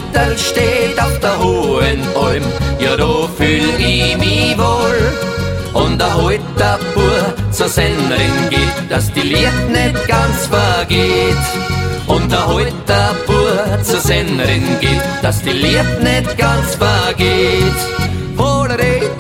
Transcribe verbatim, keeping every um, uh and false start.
Städtel steht auf der hohen Alm, ja da fühl ich mich wohl. Und da heut der Bur zur Sennerin geht, dass die Lied nicht ganz vergeht. Und da heut der Bur zur Sennerin geht, dass die Lied nicht ganz vergeht. Voll